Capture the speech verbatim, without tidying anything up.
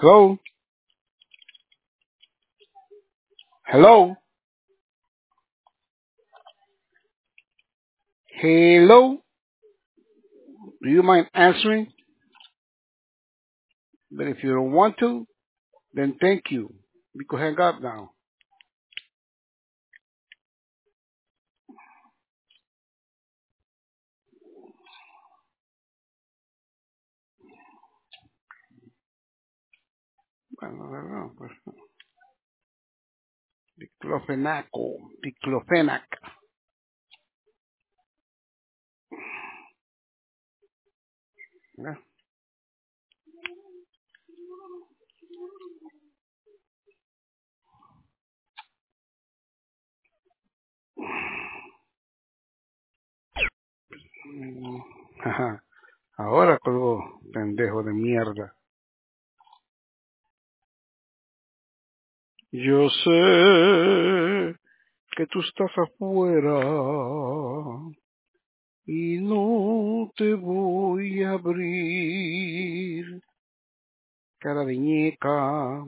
Hello? Hello? Hello? Do you mind answering? But if you don't want to, then thank you. We could hang up now. Bueno, no, no, pues, diclofenaco, diclofenac. ¿Ya? Mm, ajá. Ahora colgó, pendejo de mierda. Yo sé que tú estás afuera y no te voy a abrir, cara de ñeca.